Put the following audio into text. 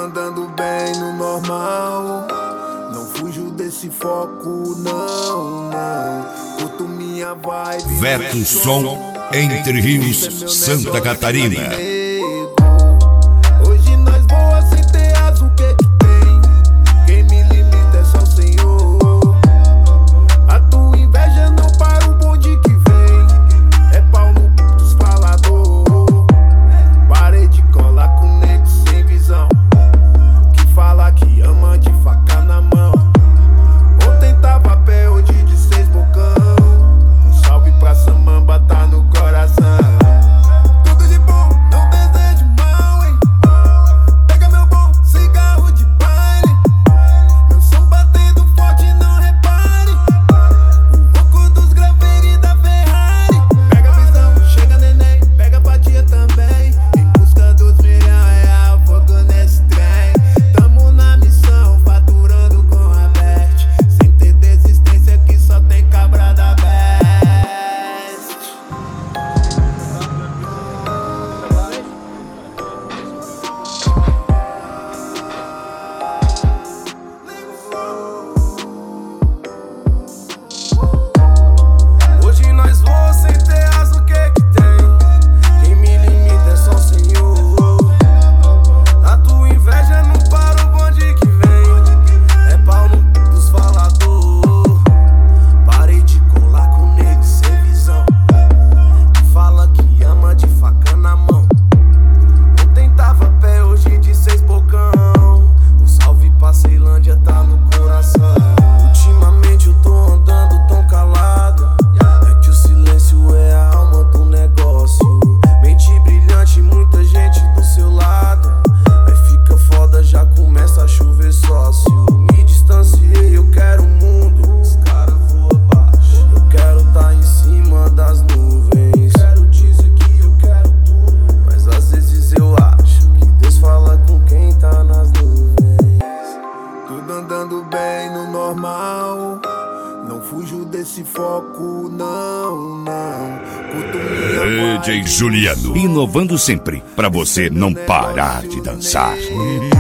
andando bem no normal. Não fujo desse foco, não, não. Curto minha vibe. Veto Som, Entre Rios, Santa Catarina. Hoje nós voa sem ter asa, o que que tem? Quem me limita é só o Senhor. A tua inveja não para o bonde que vem. É pau no cu dos falador. Parei de colar com nego sem visão, que fala que ama de faca na mão. Ontem tava a pé, hoje de 6 bocão. Um salve pra Samamba, tá no coração. Tudo de bom, não desejo mal, hein? Pega meu bom cigarro de baile. Meu som batendo forte, não repare. O ronco dos graveiros e da Ferrari. Pega a visão, chega neném, pega a fatia também. Em busca dos R$1.000.000, fogo nesse trem. Tamo na missão, faturando com a Best. Sem ter desistência que só tem cabra da Best. Hoje nós voa sem ter asa, o que que tem? Quem me limita é só o Senhor. A tua inveja não para o bonde que vem. É pau no cu dos falador. Parei de colar com nego sem visão, que fala que ama de faca na mão. Ontem tava a pé, hoje de 6 bocão. Um salve pra Ceilândia, tá no coração. Ultimamente eu tô andando tão calado, é que o silêncio é a alma do negócio. Mente brilhante, muita gente do seu lado. Aí fica foda, já começa a chover sócio. Me distanciei, eu quero o mundo. Os cara voam baixo, eu quero tá em cima das nuvens. Quero dizer que eu quero tudo, mas às vezes eu acho que Deus fala com quem tá nas nuvens. Tudo andando bem no normal. Não fujo desse foco, não, não. Curto minha DJ Juliano, inovando sempre pra você não parar de dançar.